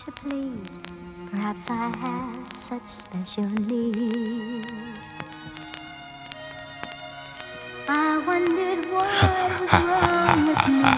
to please. Perhaps I have such special needs. I wondered what was wrong with me.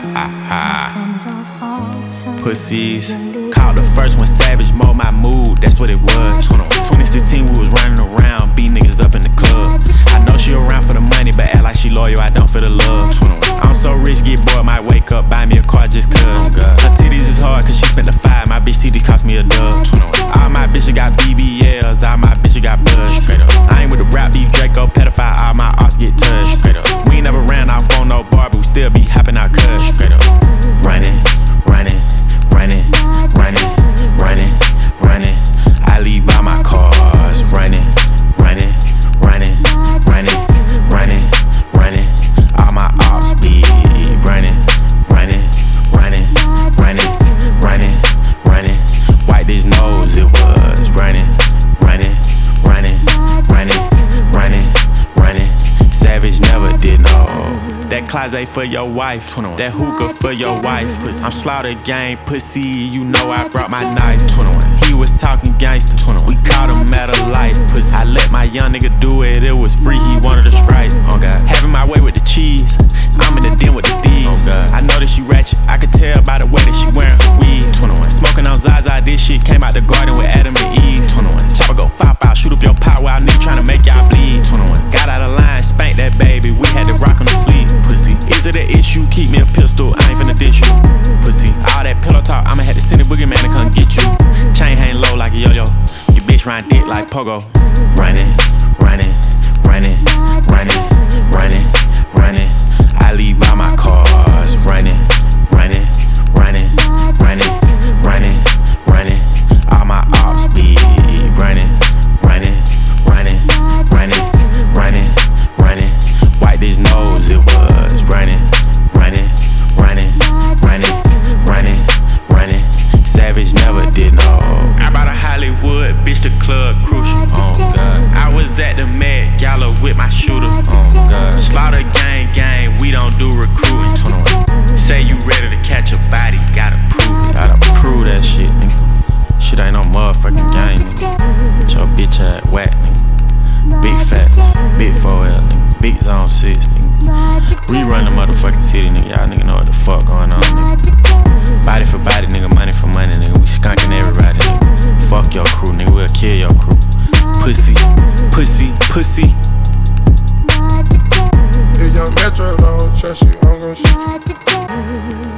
My friends all fall so Pussies. easily. Called the first one savage, mold my mood, that's what it was. 2016 we was running around, beat niggas up in the club. I know she around for the money, but act like she loyal, I don't for the love. I'm so rich, get bored, might wake up, buy me a car just cuz. Her titties is hard cause she spent the 5, my bitch titties cost me a dub. All my bitches got BBLs, all my bitches got buzz. I ain't with the rap beef, Draco, pedophile, all my arts get touched. We ain't never ran off on no bar, but we still be hopping out cuz. Running, running, running, running, running, running. I leave all my cars running, running, running, running, running, running. All my ops be running, running, running, running, running, running. Wipe this nose, it was running, running, running, running, running, running. Savage never did no. That closet for your wife, that hookah for your wife. I'm Slaughter Gang, pussy, you know I brought my knife. He was talking gangster, we caught him at a light. I let my young nigga do it, it was free, he wanted a strike. Having my way with the cheese, I'm in the den with the thieves. I know that she ratchet, I could tell by the way that she wearing her weave. Smoking on Zaza, this shit came out the garden with Adam and Eve. Chopper go 5-5, shoot up your pot while nigga tryna make y'all bleed. Got out of line, spanked that baby, we had to rock on the sleeve. Pussy, is it an issue? Keep me a pistol, I ain't finna dish you. Pussy, all that pillow talk, I'ma have to send a boogeyman to come get you. Chain hang low like a yo-yo, your bitch ride dick like pogo. Running, running, running, running, running, running. I leave all my cars running, running, running, running, running, running. All my ops be running, running, running, running, running, running. Wipe this nose, it was running, running, running, running, running, running. Savage never did no. I bought a Hollywood, bitch, the club crucial. Oh God. I was at the Met Gala with my shooter. Oh God. Slaughter gang, gang, we don't do recruiting. Say you ready to catch a body, gotta prove it. Gotta prove that shit, nigga. Shit ain't no motherfucking game, nigga. Get your bitch ass whack, nigga. Big facts, big 4L, nigga. Big zone 6, nigga. Rerun the motherfucking city, nigga. Y'all nigga know what the fuck going on, nigga. Body for body, nigga. Money for money, nigga. We skunking everybody, nigga. Fuck your crew, nigga. We'll kill your crew. Pussy, pussy, pussy. If young Metro don't trust you, I'm gon' shoot you.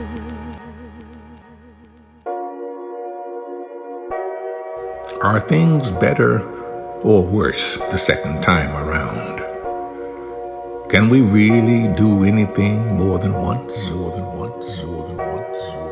Are things better or worse the second time around? Can we really do anything more than once? More than once? More than once?